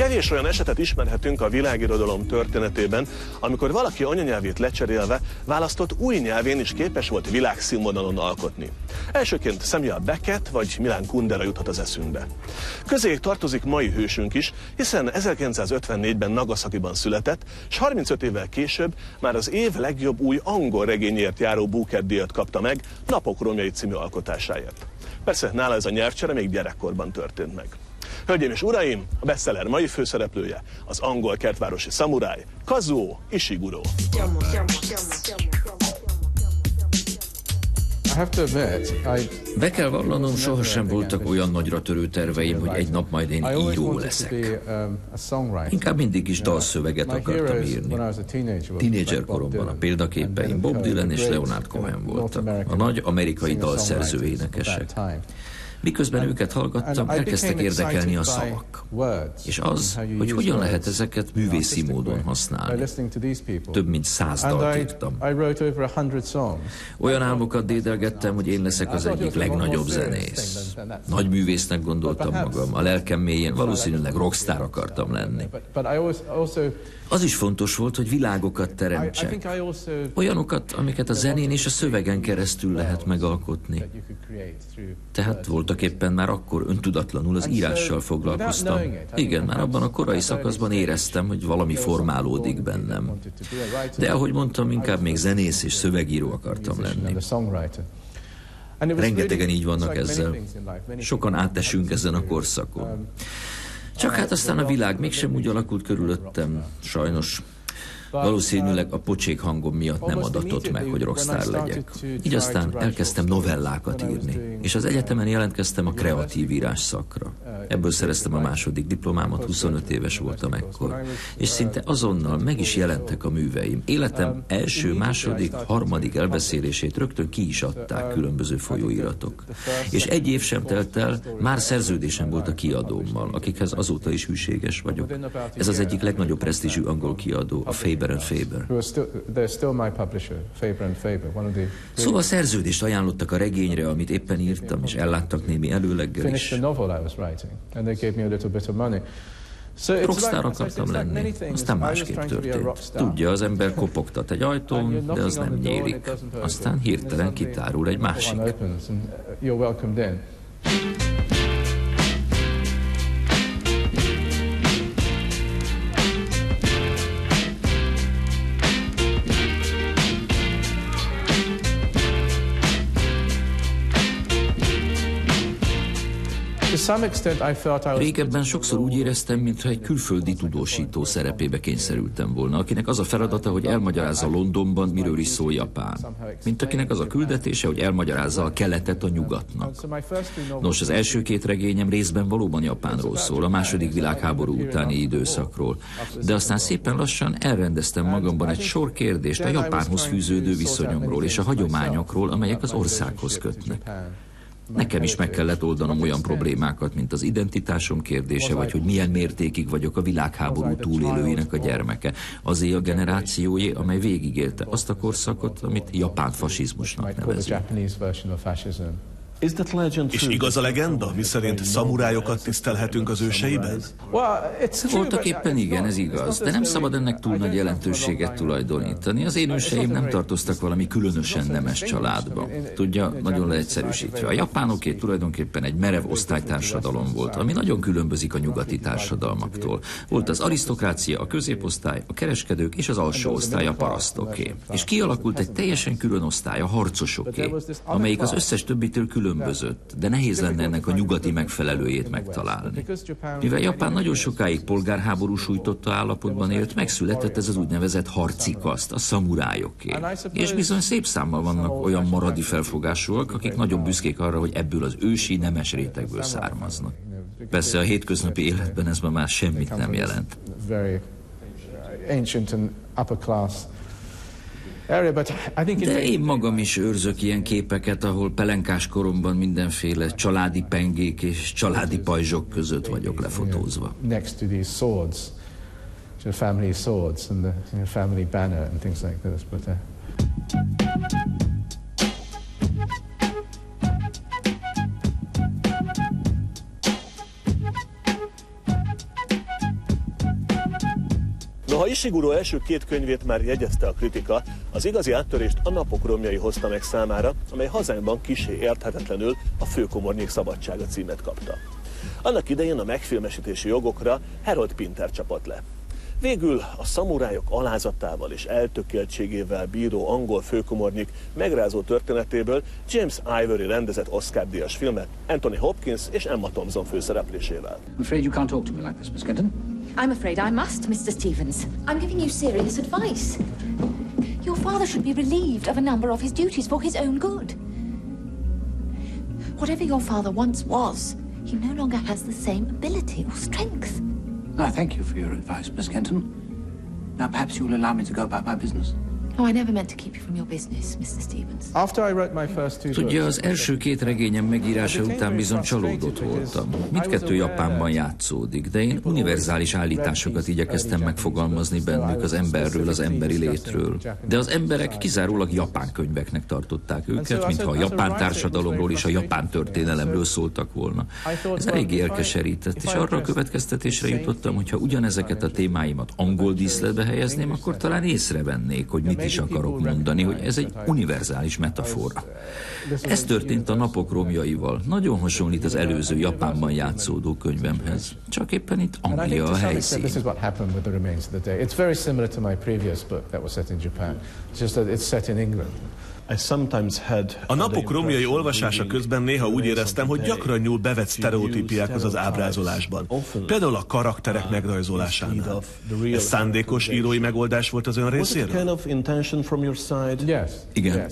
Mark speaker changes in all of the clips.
Speaker 1: Kevés olyan esetet ismerhetünk a világirodalom történetében, amikor valaki anyanyelvét lecserélve választott új nyelvén is képes volt világszínvonalon alkotni. Elsőként Samuel Beckett vagy Milan Kundera juthat az eszünkbe. Közéjük tartozik mai hősünk is, hiszen 1954-ben Nagasakiban született, és 35 évvel később már az év legjobb új angol regényért járó Booker-díjat kapta meg Napok romjai című alkotásáért. Persze nála ez a nyelvcsere még gyerekkorban történt meg. Hölgyeim és uraim, a bestseller mai főszereplője az angol kertvárosi szamuráj Kazuo Ishiguro.
Speaker 2: Be kell vallanom, sohasem voltak olyan nagyra törő terveim, hogy egy nap majd én író leszek. Inkább mindig is dalszöveget akartam írni. Tínédzser koromban a példaképeim Bob Dylan és Leonard Cohen voltak, a nagy amerikai dalszerző énekesek. Miközben őket hallgattam, elkezdtek érdekelni a szavak. És az, hogy hogyan lehet ezeket művészi módon használni. Több mint 100 dalt írtam. Olyan álmokat dédelgettem, hogy én leszek az egyik legnagyobb zenész. Nagy művésznek gondoltam magam, a lelkem mélyén valószínűleg rockstar akartam lenni. Az is fontos volt, hogy világokat teremtsek. Olyanokat, amiket a zenén és a szövegen keresztül lehet megalkotni. Tehát voltak éppen már akkor öntudatlanul az írással foglalkoztam. Igen, már abban a korai szakaszban éreztem, hogy valami formálódik bennem. De ahogy mondtam, inkább még zenész és szövegíró akartam lenni. Rengetegen így vannak ezzel. Sokan átesünk ezen a korszakon. Csak hát aztán a világ mégsem úgy alakult körülöttem, sajnos. Valószínűleg a pocsék hangom miatt nem adatott meg, hogy rockstar legyek. Így aztán elkezdtem novellákat írni, és az egyetemen jelentkeztem a kreatív írás szakra. Ebből szereztem a második diplomámat, 25 éves voltam ekkor. És szinte azonnal meg is jelentek a műveim. Életem első, második, harmadik elbeszélését rögtön ki is adták különböző folyóiratok. És egy év sem telt el, már szerződésem volt a kiadómmal, akikhez azóta is hűséges vagyok. Ez az egyik legnagyobb presztízsű angol kiadó, a Faber & Faber. Szóval szerződést ajánlottak a regényre, amit éppen írtam, és elláttak némi előleggel is. Rockstar akartam lenni, aztán másképp történt. Tudja, az ember kopogtat egy ajtón, de az nem nyílik. Aztán hirtelen kitárul egy másik. Régebben sokszor úgy éreztem, mintha egy külföldi tudósító szerepébe kényszerültem volna, akinek az a feladata, hogy elmagyarázza Londonban, miről is szól Japán. Mint akinek az a küldetése, hogy elmagyarázza a keletet a nyugatnak. Nos, az első két regényem részben valóban Japánról szól, a második világháború utáni időszakról. De aztán szépen lassan elrendeztem magamban egy sor kérdést a Japánhoz fűződő viszonyomról és a hagyományokról, amelyek az országhoz kötnek. Nekem is meg kellett oldanom olyan problémákat, mint az identitásom kérdése, vagy hogy milyen mértékig vagyok a világháború túlélőinek a gyermeke. Azé a generációjé, amely végigélte azt a korszakot, amit japán fasizmusnak nevezünk.
Speaker 1: És igaz a legenda, miszerint szamurájokat tisztelhetünk az őseiben?
Speaker 2: Voltak éppen igen, ez igaz, de nem szabad ennek túl nagy jelentőséget tulajdonítani. Az én őseim nem tartoztak valami különösen nemes családba. Tudja, nagyon leegyszerűsítve. A japánoké tulajdonképpen egy merev osztálytársadalom volt, ami nagyon különbözik a nyugati társadalmaktól. Volt az arisztokrácia, a középosztály, a kereskedők és az alsó osztály, a parasztoké. És kialakult egy teljesen külön osztály, a harcosoké, amelyik az összes többitől különbözött, de nehéz lenne ennek a nyugati megfelelőjét megtalálni. Mivel Japán nagyon sokáig polgárháború sújtotta állapotban élt, megszületett ez az úgynevezett harci kaszt, a szamurájoké. És bizony szép számmal vannak olyan maradi felfogásúak, akik nagyon büszkék arra, hogy ebből az ősi nemes rétegből származnak. Persze a hétköznapi életben ez ma már semmit nem jelent. De én magam is őrzök ilyen képeket, ahol pelenkás koromban mindenféle családi pengék és családi pajzsok között vagyok lefotózva.
Speaker 1: Noha Ishiguro első 2 könyvét már jegyezte a kritika, az igazi áttörést a Napok romjai hozta meg számára, amely hazánkban kissé érthetetlenül a Főkomornyik szabadsága címet kapta. Annak idején a megfilmesítési jogokra Harold Pinter csapott le. Végül a szamurájok alázatával és eltökéltségével bíró angol főkomornyik megrázó történetéből James Ivory rendezett Oscar-díjas filmet Anthony Hopkins és Emma Thompson főszereplésével.
Speaker 3: I'm afraid you can't talk to me like this, Miss Kenton.
Speaker 4: I'm afraid I must, Mr. Stevens. I'm giving you serious advice. Your father should be relieved of a number of his duties for his own good. Whatever your father once was, he no longer has the same ability or strength.
Speaker 3: I thank you for your advice, Miss Kenton. Now perhaps you will allow me to go about my business.
Speaker 4: Oh, I never meant to keep you from your business, Mr. Stevens.
Speaker 2: Tudja, az első 2 regényem megírása után bizony csalódott voltam. Mindkettő Japánban játszódik, de én univerzális állításokat igyekeztem megfogalmazni bennük az emberről, az emberi létről. De az emberek kizárólag japán könyveknek tartották őket, mintha a japán társadalomról és a japán történelemről szóltak volna. Ez eléggé elkeserített, és arra a következtetésre jutottam, hogy ha ugyanezeket a témáimat angol díszletbe helyezném, akkor talán észrevennék, hogy mit is akarok mondani, hogy ez egy univerzális metafora. Ez történt a Napok romjaival. Nagyon hasonlít az előző Japánban játszódó könyvemhez. Csak éppen itt Anglia a helyszín.
Speaker 1: A Napok romjai olvasása közben néha úgy éreztem, hogy gyakran nyúl bevett sztereotípiákhoz az ábrázolásban. Például a karakterek megrajzolásánál. Ez szándékos írói megoldás volt az ön részéről?
Speaker 2: Igen.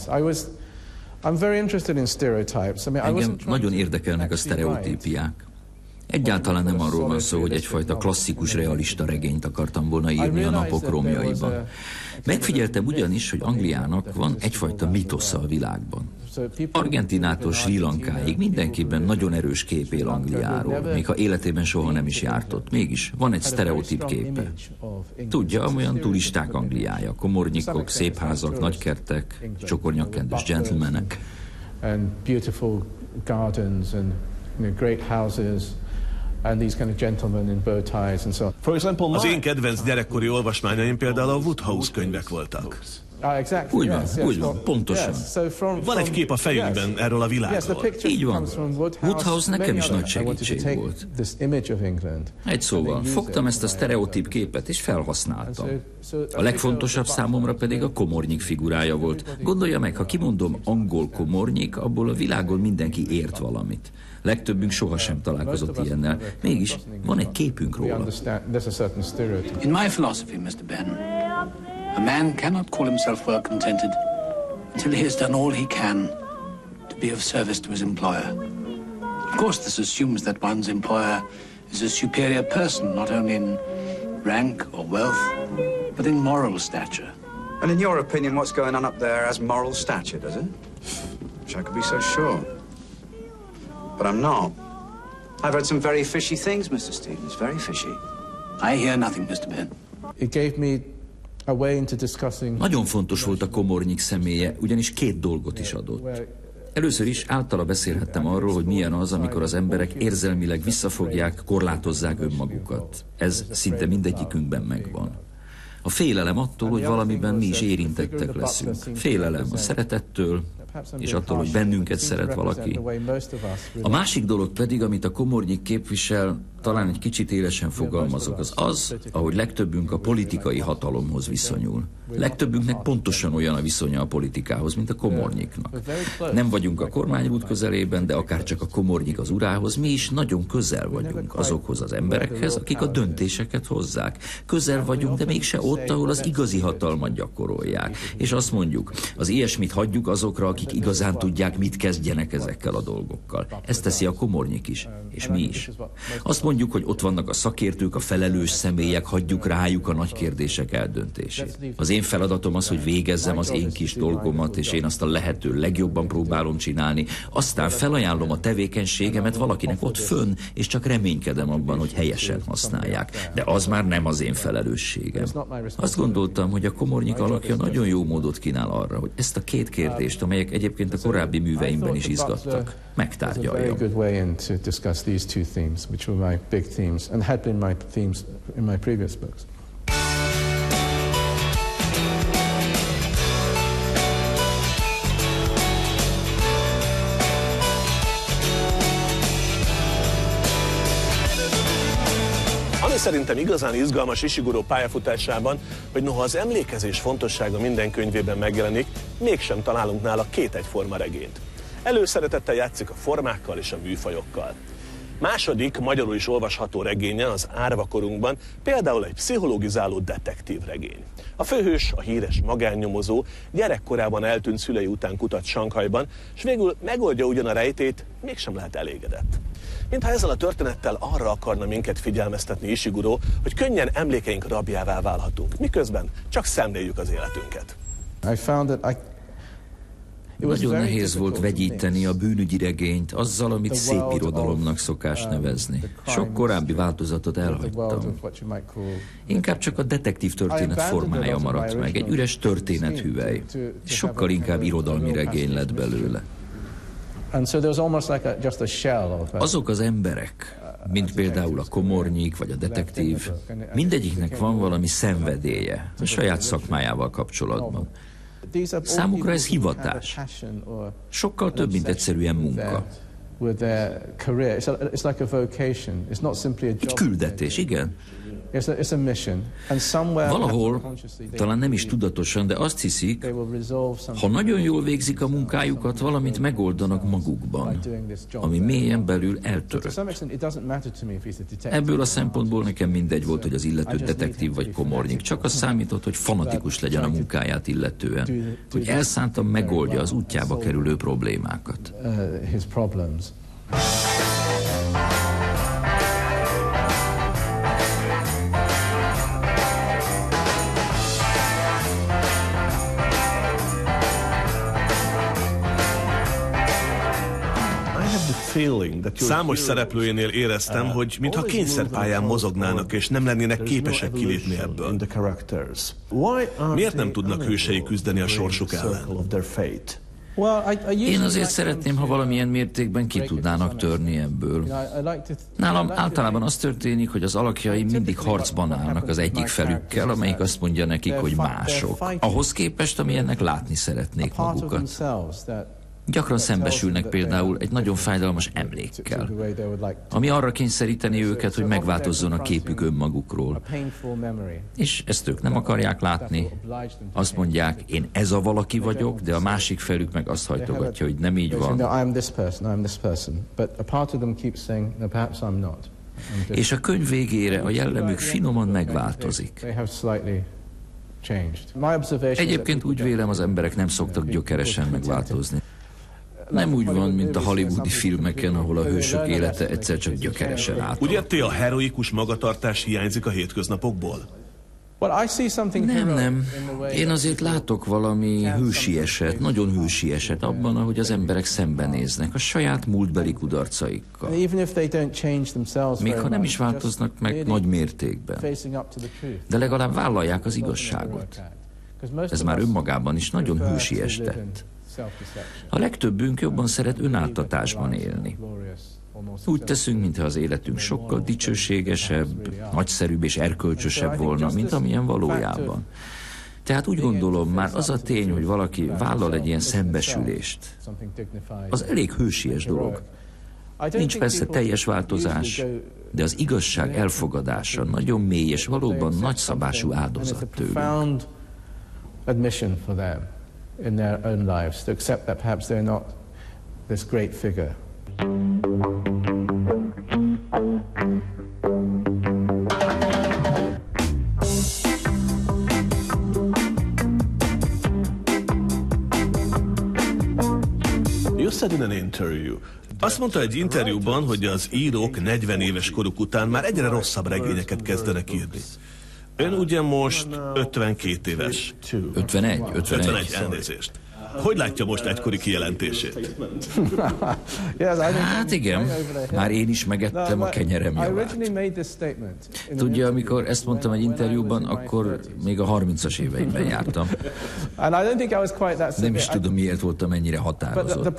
Speaker 2: Engem nagyon érdekelnek a sztereotípiák. Egyáltalán nem arról van szó, hogy egyfajta klasszikus realista regényt akartam volna írni a Napok romjaiban. Megfigyeltem ugyanis, hogy Angliának van egyfajta mitosza a világban. Argentinától Srí Lankáig mindenkiben nagyon erős kép él Angliáról, még ha életében soha nem is járt ott. Mégis van egy sztereotíp képe. Tudja, olyan turisták Angliája, komornyikok, szép házak, nagykertek, csokornyakkendős gentlemanek.
Speaker 1: Az én kedvenc gyerekkori olvasmányaim például a Wodehouse könyvek voltak.
Speaker 2: Úgy van, pontosan.
Speaker 1: Van egy kép a fejünkben erről a világról.
Speaker 2: Így van. Wodehouse nekem is nagy segítség volt. Egy szóval, fogtam ezt a sztereotíp képet és felhasználtam. A legfontosabb számomra pedig a komornyik figurája volt. Gondolja meg, ha kimondom angol komornyik, abból a világon mindenki ért valamit. Legtöbbünk sohasem találkozott ilyennel. Mégis van egy képünk róla.
Speaker 3: In my philosophy, Mr. Ben, a man cannot call himself well contented until he has done all he can to be of service to his employer. Of course, this assumes that one's employer is a superior person, not only in rank or wealth, but in moral stature.
Speaker 5: And in your opinion, what's going on up there has moral stature, does it? Wish I could be so sure. But I'm not. I've heard some very fishy things, Mr. Stevens, very fishy.
Speaker 3: I hear nothing, Mr. Ben.
Speaker 6: It gave me a way into discussing...
Speaker 2: Nagyon fontos volt a komornyik személye, ugyanis 2 dolgot is adott. Először is általa beszélhettem arról, hogy milyen az, amikor az emberek érzelmileg visszafogják, korlátozzák önmagukat. Ez szinte mindegyikünkben megvan. A félelem attól, hogy valamiben mi is érintettek leszünk. Félelem a szeretettől, és attól, hogy bennünket szeret valaki. A másik dolog pedig, amit a komornyik képvisel, talán egy kicsit élesen fogalmazok, az, ahogy legtöbbünk a politikai hatalomhoz viszonyul. Legtöbbünknek pontosan olyan a viszonya a politikához, mint a komornyiknak. Nem vagyunk a kormányrút közelében, de akár csak a komornyik az urához, mi is nagyon közel vagyunk azokhoz az emberekhez, akik a döntéseket hozzák. Közel vagyunk, de mégse ott, ahol az igazi hatalmat gyakorolják. És azt mondjuk, az ilyesmit hagyjuk azokra, akik igazán tudják, mit kezdjenek ezekkel a dolgokkal. Ezt teszi a komornyik is, és mi is. Azt mondjuk, hogy ott vannak a szakértők, a felelős személyek, hagyjuk rájuk a nagy kérdések eldöntését. Az én feladatom az, hogy végezzem az én kis dolgomat, és én azt a lehető legjobban próbálom csinálni. Aztán felajánlom a tevékenységemet valakinek ott fönn, és csak reménykedem abban, hogy helyesen használják. De az már nem az én felelősségem. Azt gondoltam, hogy a komornyik alakja nagyon jó módot kínál arra, hogy ezt a 2 kérdést, amelyek egyébként a korábbi műveimben is izgattak, megtárgyaljam.
Speaker 1: Ami szerintem igazán izgalmas Ishiguro pályafutásában, hogy noha az emlékezés fontossága minden könyvében megjelenik, mégsem találunk nála két egyforma regényt. Előszeretettel játszik a formákkal és a műfajokkal. Második, magyarul is olvasható regénye, az Árva korunkban például egy pszichologizáló detektív regény. A főhős, a híres magánnyomozó gyerekkorában eltűnt szülei után kutat Sanghajban, és végül megoldja ugyan a rejtét, mégsem lehet elégedett. Mintha ezzel a történettel arra akarna minket figyelmeztetni Ishiguro, hogy könnyen emlékeink rabjává válhatunk, miközben csak szemléljük az életünket.
Speaker 2: Nagyon nehéz volt vegyíteni a bűnügyi regényt azzal, amit szép irodalomnak szokás nevezni. Sok korábbi változatot elhagytam. Inkább csak a detektív történet formája maradt meg, egy üres történethüvely. Sokkal inkább irodalmi regény lett belőle. Azok az emberek, mint például a komornyik vagy a detektív, mindegyiknek van valami szenvedélye a saját szakmájával kapcsolatban. Számukra ez hivatás. Sokkal több, mint egyszerűen munka. Egy küldetés, igen. Valahol, talán nem is tudatosan, de azt hiszik, ha nagyon jól végzik a munkájukat, valamit megoldanak magukban, ami mélyen belül eltörött. Ebből a szempontból nekem mindegy volt, hogy az illető detektív vagy komornyik. Csak az számított, hogy fanatikus legyen a munkáját illetően, hogy elszántan megoldja az útjába kerülő problémákat.
Speaker 1: Számos szereplőjénél éreztem, hogy mintha kényszerpályán mozognának, és nem lennének képesek kilépni ebből. Miért nem tudnak hősei küzdeni a sorsuk ellen?
Speaker 2: Én azért szeretném, ha valamilyen mértékben ki tudnának törni ebből. Nálam általában az történik, hogy az alakjaim mindig harcban állnak az egyik felükkel, amelyik azt mondja nekik, hogy mások. Ahhoz képest, amilyennek látni szeretnék magukat. Gyakran szembesülnek például egy nagyon fájdalmas emlékkel, ami arra kényszeríteni őket, hogy megváltozzon a képük önmagukról. És ezt ők nem akarják látni. Azt mondják, én ez a valaki vagyok, de a másik felük meg azt hajtogatja, hogy nem így van. És a könyv végére a jellemük finoman megváltozik. Egyébként úgy vélem, az emberek nem szoktak gyökeresen megváltozni. Nem úgy van, mint a hollywoodi filmeken, ahol a hősök élete egyszer csak gyökeresen át.
Speaker 1: Úgy érti, a heroikus magatartás hiányzik a hétköznapokból?
Speaker 2: Nem. Én azért látok valami hősieset, nagyon hősieset abban, ahogy az emberek szembenéznek a saját múltbeli kudarcaikkal. Még ha nem is változnak meg nagy mértékben. De legalább vállalják az igazságot. Ez már önmagában is nagyon hősies tett. A legtöbbünk jobban szeret önáltatásban élni. Úgy teszünk, mintha az életünk sokkal dicsőségesebb, nagyszerűbb és erkölcsösebb volna, mint amilyen valójában. Tehát úgy gondolom, már az a tény, hogy valaki vállal egy ilyen szembesülést, az elég hősies dolog. Nincs persze teljes változás, de az igazság elfogadása nagyon mély és valóban nagyszabású áldozat tőlünk.
Speaker 6: In their own lives, to accept that perhaps they're not this great figure.
Speaker 1: You said in an interview. Azt mondta egy interjúban, hogy az írók 40 éves koruk után már egyre rosszabb regényeket kezdenek írni. Ön ugye most 52 éves.
Speaker 2: 51,
Speaker 1: elnézést. Hogy látja most egykori kijelentését?
Speaker 2: Hát igen, már én is megettem a kenyerem javát. Tudja, amikor ezt mondtam egy interjúban, akkor még a 30-as éveimben jártam. Nem is tudom, miért voltam ennyire határozott.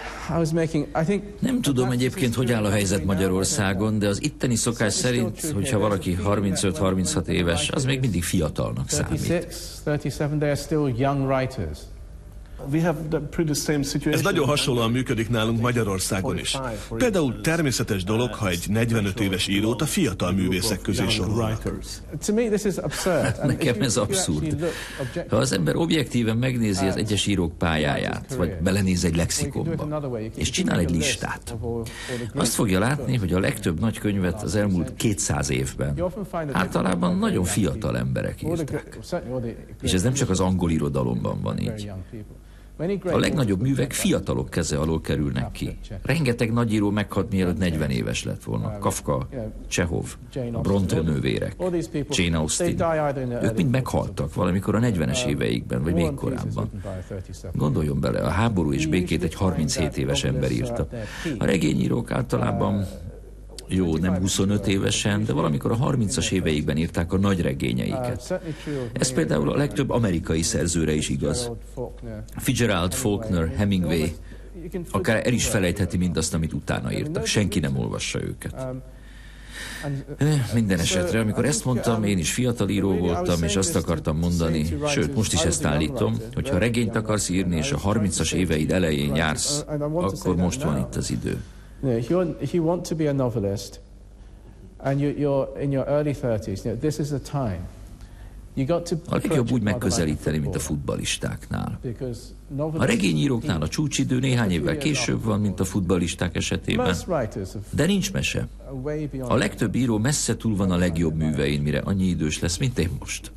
Speaker 2: Nem tudom egyébként, hogy áll a helyzet Magyarországon, de az itteni szokás szerint, hogyha valaki 35-36 éves, az még mindig fiatalnak számít.
Speaker 1: Ez nagyon hasonlóan működik nálunk Magyarországon is. Például természetes dolog, ha egy 45 éves írót a fiatal művészek közé sorolnak.
Speaker 2: Nekem ez abszurd. Ha az ember objektíven megnézi az egyes írók pályáját, vagy belenéz egy lexikonba, és csinál egy listát, azt fogja látni, hogy a legtöbb nagy könyvet az elmúlt 200 évben általában nagyon fiatal emberek írták. És ez nem csak az angol irodalomban van így. A legnagyobb művek fiatalok keze alól kerülnek ki. Rengeteg nagyíró meghalt, mielőtt 40 éves lett volna. Kafka, Csehov, Bronte nővérek, Jane Austen. Ők mind meghaltak valamikor a 40-es éveikben, vagy még korábban. Gondoljon bele, a Háború és békét egy 37 éves ember írta. A regényírók általában nem 25 évesen, de valamikor a 30-as éveikben írták a nagy regényeiket. Ez például a legtöbb amerikai szerzőre is igaz. Fitzgerald, Faulkner, Hemingway akár el is felejtheti mindazt, amit utána írtak. Senki nem olvassa őket. Minden esetre, amikor ezt mondtam, én is fiatal író voltam, és azt akartam mondani, sőt, most is ezt állítom, hogy ha regényt akarsz írni, és a 30-as éveid elején jársz, akkor most van itt az idő.
Speaker 6: If you want to be a novelist, and you're in your early 30s, this is the time.
Speaker 2: A legjobb úgy megközelíteni, mint a futballistáknál. A regényíróknál a csúcsidő néhány évvel később van, mint a futballisták esetében, de nincs mese. A legtöbb író messze túl van a legjobb művein, mire annyi idős lesz, mint én most.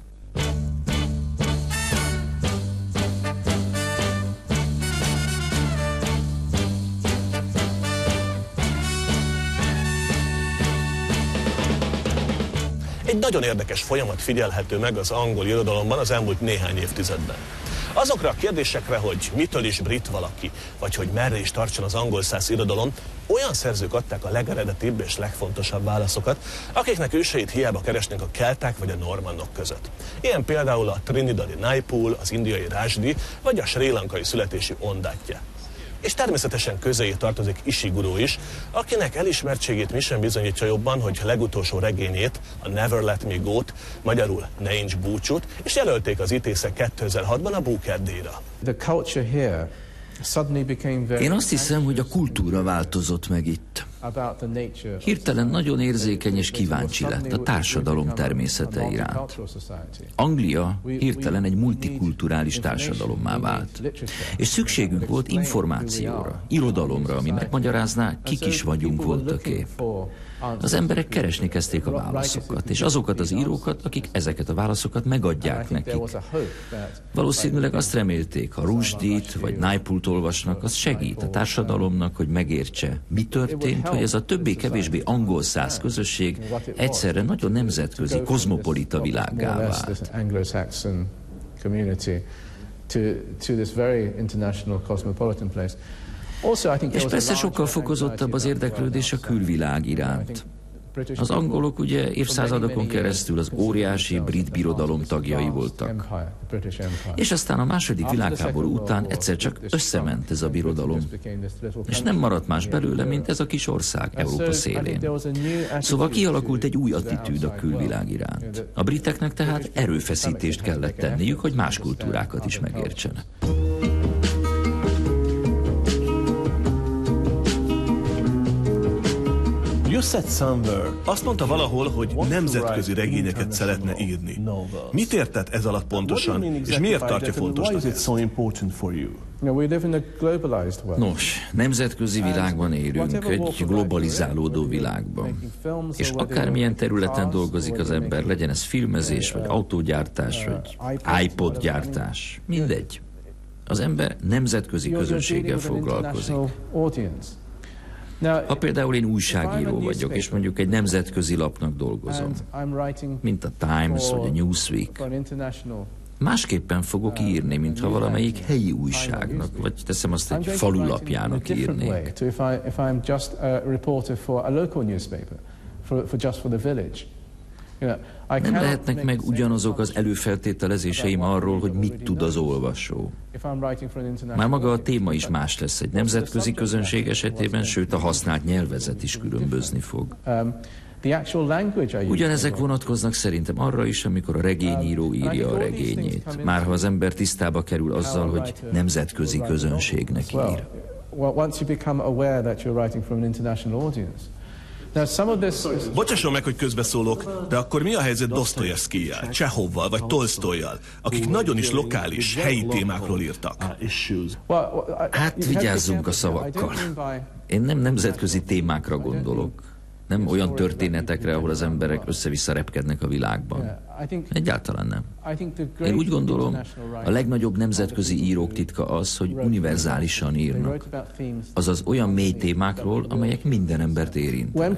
Speaker 1: Egy nagyon érdekes folyamat figyelhető meg az angol irodalomban az elmúlt néhány évtizedben. Azokra a kérdésekre, hogy mitől is brit valaki, vagy hogy merre is tartson az angol száz irodalom, olyan szerzők adták a legeredetibb és legfontosabb válaszokat, akiknek őseit hiába keresnek a kelták vagy a normannok között. Ilyen például a trinidadi Naipaul, az indiai Rushdie, vagy a srí lankai születésű Ondatja. És természetesen közéjé tartozik Ishiguro is, akinek elismertségét mi sem bizonyítja jobban, hogy legutolsó regényét, a Never Let Me Go-t, magyarul Ne Incs búcsút, és jelölték az ítészek 2006-ban a Booker-díjra.
Speaker 2: Én azt hiszem, hogy a kultúra változott meg itt. Hirtelen nagyon érzékeny és kíváncsi lett a társadalom természete iránt. Anglia hirtelen egy multikulturális társadalommá vált. És szükségünk volt információra, irodalomra, ami megmagyarázná, kik is vagyunk voltaké. Az emberek keresni kezdték a válaszokat, és azokat az írókat, akik ezeket a válaszokat megadják nekik. Valószínűleg azt remélték, ha Rushdie-t vagy Naipult olvasnak, az segít a társadalomnak, hogy megértse, mi történt, hogy ez a többé-kevésbé angol száz közösség egyszerre nagyon nemzetközi, kozmopolita világgá vált. És persze sokkal fokozottabb az érdeklődés a külvilág iránt. Az angolok ugye évszázadokon keresztül az óriási brit birodalom tagjai voltak. És aztán a második világháború után egyszer csak összement ez a birodalom. És nem maradt más belőle, mint ez a kis ország Európa szélén. Szóval kialakult egy új attitűd a külvilág iránt. A briteknek tehát erőfeszítést kellett tenniük, hogy más kultúrákat is megértsenek.
Speaker 1: You said somewhere. Azt mondta valahol, hogy nemzetközi regényeket szeretne írni. Mit értett ez alatt pontosan, és miért tartja fontosnak ezt?
Speaker 2: Nos, nemzetközi világban élünk, egy globalizálódó világban. És akármilyen területen dolgozik az ember, legyen ez filmezés, vagy autógyártás, vagy iPod gyártás, mindegy. Az ember nemzetközi közönséggel foglalkozik. Ha például én újságíró vagyok, és mondjuk egy nemzetközi lapnak dolgozom, mint a Times vagy a Newsweek, másképpen fogok írni, mintha valamelyik helyi újságnak, vagy teszem azt egy falulapjának írnék. Nem lehetnek meg ugyanazok az előfeltételezéseim arról, hogy mit tud az olvasó. Már maga a téma is más lesz egy nemzetközi közönség esetében, sőt a használt nyelvezet is különbözni fog. Ugyanezek vonatkoznak szerintem arra is, amikor a regényíró írja a regényét. Már ha az ember tisztába kerül azzal, hogy nemzetközi közönségnek ír.
Speaker 1: Bocsásson meg, hogy közbeszólok, de akkor mi a helyzet Dosztojevszkijjel, Csehovval vagy Tolsztojjal, akik nagyon is lokális, helyi témákról írtak?
Speaker 2: Hát vigyázzunk a szavakkal. Én nem nemzetközi témákra gondolok. Nem olyan történetekre, ahol az emberek össze-vissza repkednek a világban. Egyáltalán nem. Én úgy gondolom, a legnagyobb nemzetközi írók titka az, hogy univerzálisan írnak. Azaz olyan mély témákról, amelyek minden embert érintenek.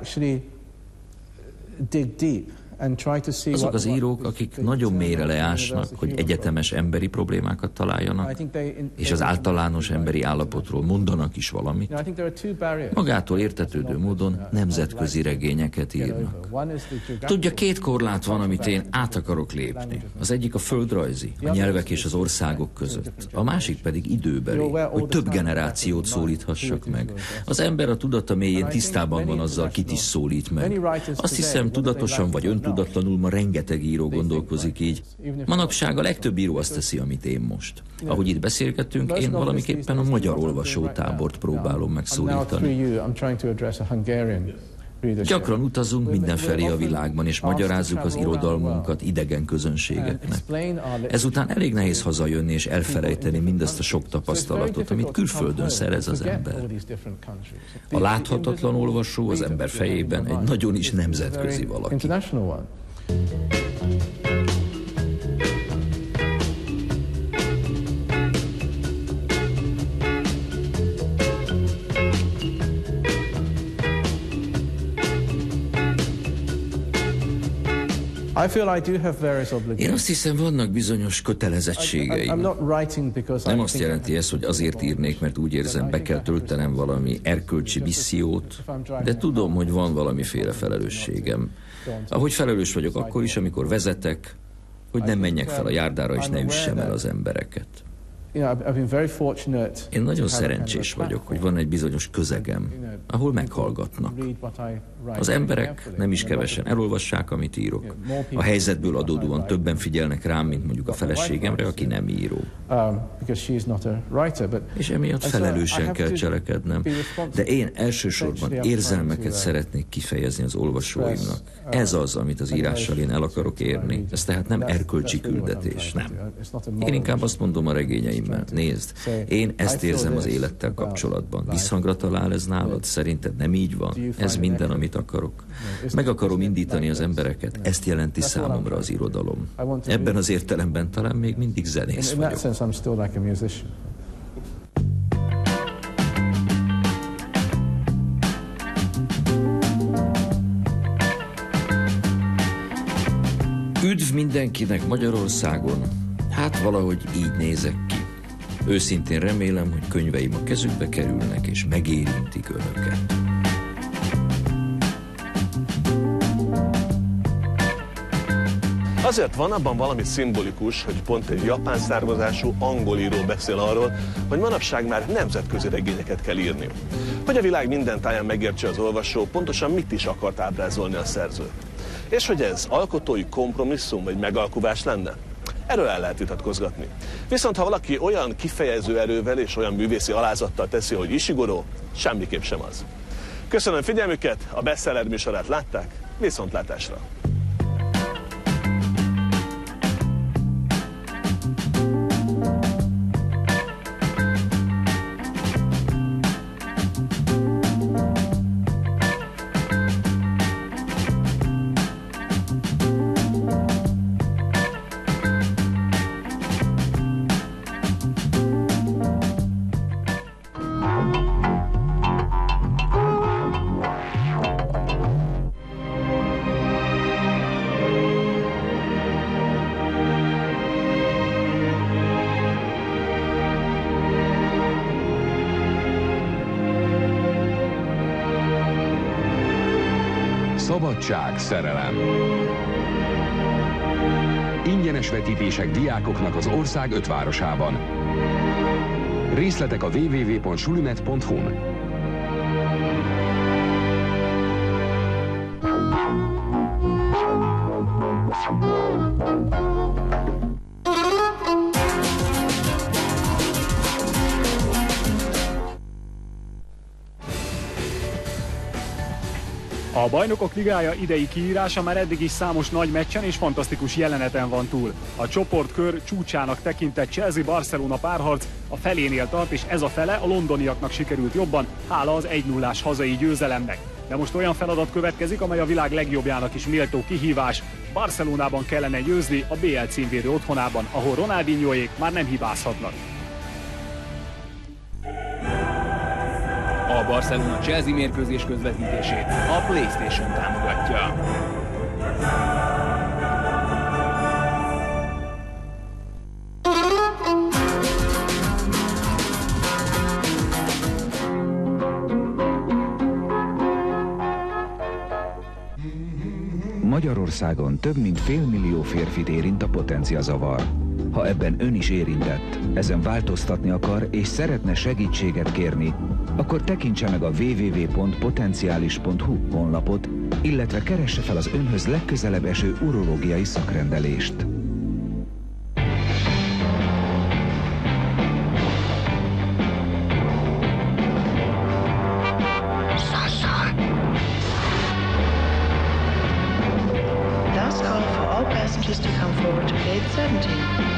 Speaker 2: Azok az írók, akik nagyon mélyre leásnak, hogy egyetemes emberi problémákat találjanak, és az általános emberi állapotról mondanak is valamit, magától értetődő módon nemzetközi regényeket írnak. Tudja, két korlát van, amit én át akarok lépni. Az egyik a földrajzi, a nyelvek és az országok között. A másik pedig időbeli, hogy több generációt szólíthassak meg. Az ember a tudata mélyén tisztában van azzal, kit is szólít meg. Azt hiszem, tudatosan vagy öntudatlanul ma rengeteg író gondolkozik így. Manapság a legtöbb író azt teszi, amit én most. Ahogy itt beszélgettünk, én valamiképpen a magyar olvasótábort próbálom megszólítani. Gyakran utazunk mindenfelé a világban, és magyarázzuk az irodalmunkat idegen közönségeknek. Ezután elég nehéz hazajönni és elfelejteni mindazt a sok tapasztalatot, amit külföldön szerez az ember. A láthatatlan olvasó az ember fejében egy nagyon is nemzetközi valaki. Én azt hiszem, vannak bizonyos kötelezettségeim. Nem azt jelenti ez, hogy azért írnék, mert úgy érzem, be kell töltenem valami erkölcsi missziót, de tudom, hogy van valamiféle felelősségem. Ahogy felelős vagyok akkor is, amikor vezetek, hogy nem menjek fel a járdára és ne üssem el az embereket. Én nagyon szerencsés vagyok, hogy van egy bizonyos közegem, ahol meghallgatnak. Az emberek nem is kevesen elolvassák, amit írok. A helyzetből adódóan többen figyelnek rám, mint mondjuk a feleségemre, aki nem író. És emiatt felelősen kell cselekednem. De én elsősorban érzelmeket szeretnék kifejezni az olvasóimnak. Ez az, amit az írással én el akarok érni. Ez tehát nem erkölcsi küldetés, nem. Én inkább azt mondom a regényeimmel, nézd, én ezt érzem az élettel kapcsolatban. Visszhangra talál ez nálad? Szerinted nem így van? Ez minden, amit akarok. Meg akarom indítani az embereket, ezt jelenti számomra az irodalom. Ebben az értelemben talán még mindig zenész vagyok. Üdv mindenkinek Magyarországon! Hát valahogy így nézek ki. Őszintén remélem, hogy könyveim a kezükbe kerülnek és megérintik önöket.
Speaker 1: Azért van abban valami szimbolikus, hogy pont egy japán származású angol író beszél arról, hogy manapság már nemzetközi regényeket kell írni. Hogy a világ minden táján megértse az olvasó, pontosan mit is akart ábrázolni a szerző. És hogy ez alkotói kompromisszum vagy megalkuvás lenne? Erről el lehet vitatkozgatni. Viszont ha valaki olyan kifejező erővel és olyan művészi alázattal teszi, hogy Ishiguro, semmiképp sem az. Köszönöm figyelmüket, a Bestseller műsorát látták, viszontlátásra!
Speaker 7: Szabadság, szerelem. Ingyenes vetítések diákoknak az ország 5 városában. Részletek a www.sulimet.hu-n.
Speaker 8: A Bajnokok Ligája idei kiírása már eddig is számos nagy meccsen és fantasztikus jeleneten van túl. A csoportkör csúcsának tekintett Chelsea-Barcelona párharc a felénél tart, és ez a fele a londoniaknak sikerült jobban, hála az 1-0-ás hazai győzelemnek. De most olyan feladat következik, amely a világ legjobbjának is méltó kihívás. Barcelonában kellene győzni, a BL címvédő otthonában, ahol Ronaldinhoék már nem hibázhatnak.
Speaker 9: A Barcelona-Chelsea mérkőzés közvetítését a PlayStation támogatja.
Speaker 10: Magyarországon több mint 500 000 férfit érint a potenciazavar. Ha ebben ön is érintett, ezen változtatni akar és szeretne segítséget kérni, akkor tekintse meg a www.potencialis.hu honlapot, illetve keresse fel az önhöz legközelebb eső urológiai szakrendelést.
Speaker 11: Last call for all passengers to come forward to gate 17.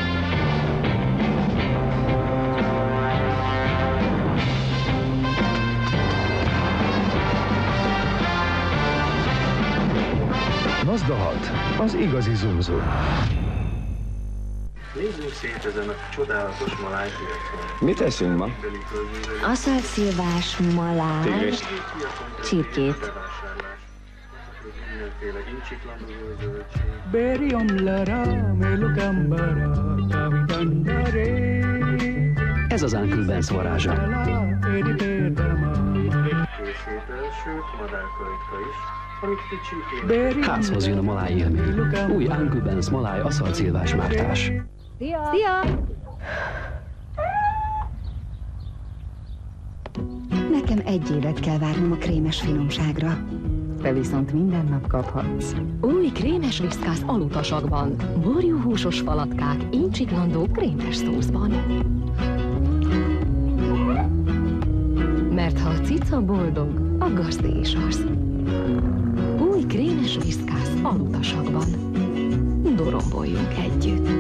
Speaker 12: Mazda 6, az igazi zumzum.
Speaker 13: Nézzünk szét ezen a csodálatos malájpiacon.
Speaker 12: Mit eszünk ma?
Speaker 14: Aszalszilvás maláj,
Speaker 12: Tigrist.
Speaker 14: csirkét.
Speaker 15: Ez az Uncle Ben's varázsa. Házhoz jön a maláj élmény. Új Uncle Ben's maláj aszalcilvás mártás.
Speaker 14: Szia! Nekem egy évet kell várnom a krémes finomságra. Te viszont minden nap kaphatsz.
Speaker 16: Új krémes viszkász alutasakban. Borjúhúsos falatkák, incsiklandó krémes szószban. Mert ha a cica boldog, a gazdi is az. Új krémes viszkász alutasakban. Doromboljunk együtt.